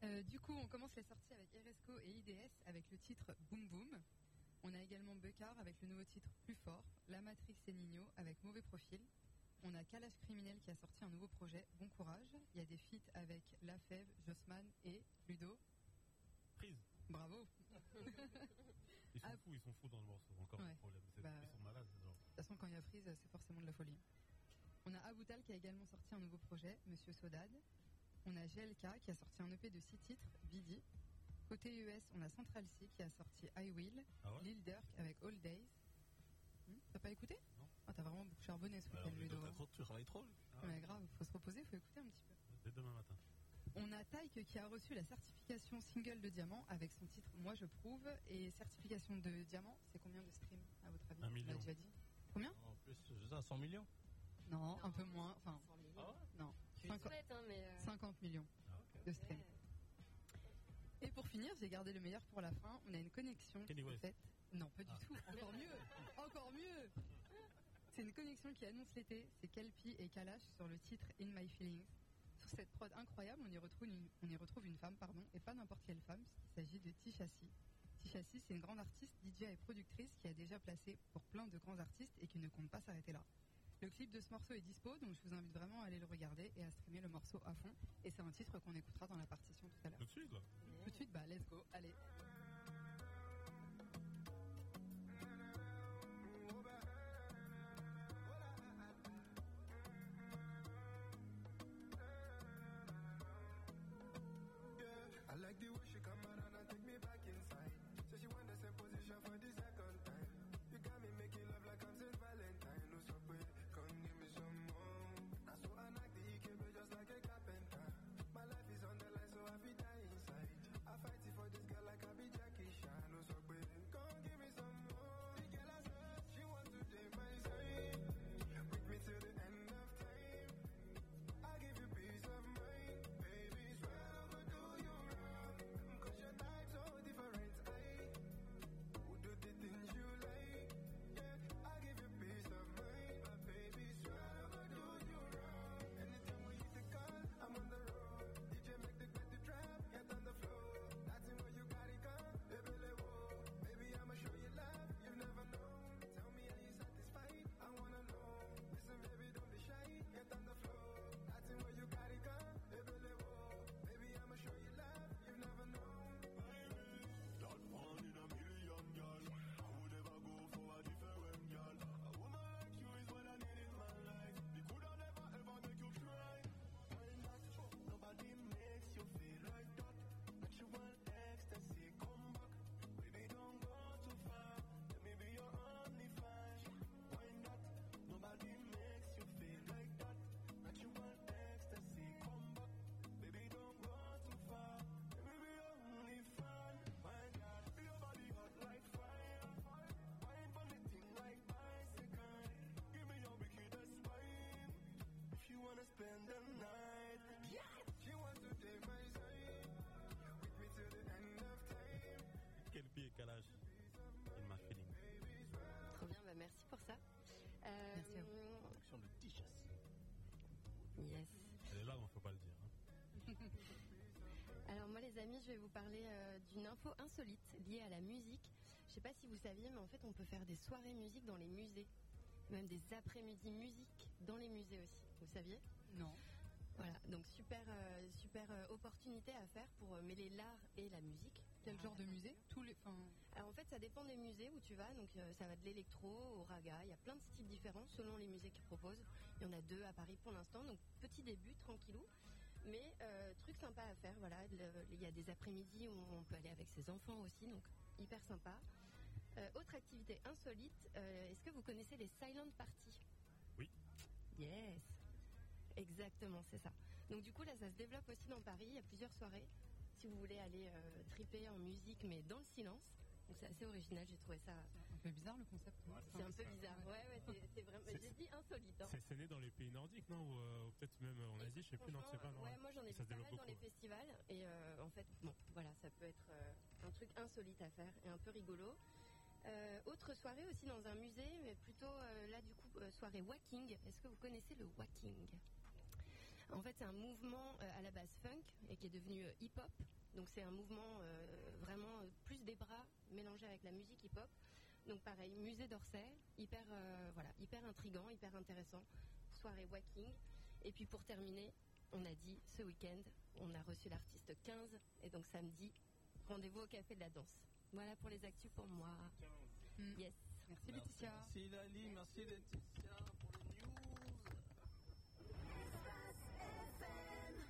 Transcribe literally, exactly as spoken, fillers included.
Euh, du coup, on commence les sorties avec Eresco et I D S avec le titre Boom Boom. On a également Buckard avec le nouveau titre Plus Fort, La Matrix et Nino avec Mauvais Profil. On a Kalash Criminel qui a sorti un nouveau projet, Bon Courage. Il y a des feats avec La Fève, Jossman et Ludo. Prise. Bravo. Ils sont Ah. fous, ils sont fous dans le morceau, encore Ouais. un problème. C'est- Bah, ils sont malades, genre. De toute façon, quand il y a Freeze, c'est forcément de la folie. On a Aboutal qui a également sorti un nouveau projet, Monsieur Sodad. On a G L K qui a sorti un E P de six titres, Bidi. Côté U S, on a Central C qui a sorti I Will, Ah ouais? Lil Durk avec All Days. Hmm, T'as pas écouté? Non. Ah, t'as vraiment beaucoup charbonné ce Bah, week-end, on est Ludo. dans ta grotte, tu travailles trop. Ah, Ouais, grave, faut se reposer, faut écouter un petit peu. Dès demain matin. On a Taïk qui a reçu la certification single de diamant avec son titre Moi je prouve. Et certification de diamant, c'est combien de streams à votre avis? Un On l'a million. déjà dit. Combien? En plus, je sais, à cent millions. Non, un peu moins. Enfin, cent millions. Ah ouais? non. Je suis cinquante souhaite, hein, mais. euh, cinquante millions Ah, ok. de streams. Et pour finir, j'ai gardé le meilleur pour la fin. On a une connexion Kenny qui est West. faite. Non, pas du Ah. tout. Encore mieux. Encore mieux. C'est une connexion qui annonce l'été. C'est Kelpie et Kalash sur le titre In My Feelings. Sur cette prod incroyable, on y retrouve une, on y retrouve une femme, pardon, et pas n'importe quelle femme. Il s'agit de Tisha C. Tisha C, c'est une grande artiste, D J et productrice qui a déjà placé pour plein de grands artistes et qui ne compte pas s'arrêter là. Le clip de ce morceau est dispo, donc je vous invite vraiment à aller le regarder et à streamer le morceau à fond. Et c'est un titre qu'on écoutera dans la partition tout à l'heure. Tout de suite, là. Tout de suite, bah let's go, allez. I like the way she come around and take me back inside. So she want the same position for the second time. You got me making love like I'm Saint Valentine. No so wait, come give me some more. I so I knock the E K B just like a carpenter. My life is on the line, so I feel die inside. I fight it for this girl like I be Jackie Chan. No so wait, come give me some more. The girl I said she want to take my side. With me till the end of time. I give you peace of mind, baby. Swear I'ma do you wrong. Cause your type so different. I would do the things you like. Yeah, I give you peace of mind, my baby. Swear I'ma do you wrong. Anytime when you the call, I'm on the road. D J make the bed to trap, get on the floor. That's it where you got it gone, baby, let go. Baby, I'ma show you love you've never known. Tell me are you satisfied? I wanna know. Listen, baby, don't be shy, get on the floor. That's it where you got it gone, baby, let go. Baby, I'ma show you love you've never known. That one in a million, girl. I would never go for a different girl. A woman like you is what I need in my life. The could I never ever make you cry. Why not? Nobody makes you feel like that. Natural ecstasy, come back. Baby, don't go too far. Let me be your only fan. Why not? Nobody makes you feel like that. Natural ecstasy, come back. Baby, don't go too far. Let me be your only fan. My God, your body hot like fire. Wine for the thing like bicycle. Give me your wickedest wine. If you wanna spend the night, She wants to take my side. With me till the end of time. Quel pied calage. In my feeling. Trop bien, bah merci pour ça. Euh, Merci à vous. Production de Tisha C. Yes. Elle est là, mais faut pas le dire. Hein. Alors moi les amis, je vais vous parler euh, d'une info insolite liée à la musique. Je sais pas si vous saviez, mais en fait on peut faire des soirées musique dans les musées. Même des après-midi musique dans les musées aussi. Vous saviez? Non. Voilà, donc super, euh, super euh, opportunité à faire pour euh, mêler l'art et la musique. Quel genre de musée? Tous les. Enfin, Alors en fait ça dépend des musées où tu vas, donc euh, ça va de l'électro au raga, il y a plein de styles différents selon les musées qu'ils proposent. Il y en a deux à Paris pour l'instant, donc petit début, tranquillou. Mais euh, truc sympa à faire, voilà, le- il y a des après-midi où on peut aller avec ses enfants aussi, donc hyper sympa. Euh, autre activité insolite, euh, est-ce que vous connaissez les silent parties? Oui. Yes. Exactement, c'est ça. Donc du coup là ça se développe aussi dans Paris, il y a plusieurs soirées. Si vous voulez aller euh, triper en musique mais dans le silence, donc c'est assez original, j'ai trouvé ça. un peu bizarre le concept. non? C'est un peu bizarre. Ouais ouais, c'est, c'est vraiment. C'est- J'ai dit insolite. Hein. C'est c'est né dans les pays nordiques, non? Ou euh, peut-être même en Asie, je sais plus, non, je sais pas. Non. Ouais, moi j'en ai Ça vu se pas développe mal dans les beaucoup, ouais. festivals et euh, en fait, bon, voilà, ça peut être euh, un truc insolite à faire et un peu rigolo. Euh, autre soirée aussi dans un musée, mais plutôt euh, là du coup euh, soirée walking. Est-ce que vous connaissez le walking? En fait, c'est un mouvement euh, à la base funk et qui est devenu euh, hip-hop. Donc c'est un mouvement euh, vraiment euh, plus des bras mélangé avec la musique hip-hop. Donc pareil, musée d'Orsay, hyper, euh, voilà, hyper intriguant, hyper intéressant. Soirée walking. Et puis pour terminer, on a dit ce week-end, on a reçu l'artiste quinze. Et donc samedi, rendez-vous au Café de la Danse. Voilà pour les actus pour moi. Mm. Yes. Merci Laetitia. Merci Lali, merci Laetitia.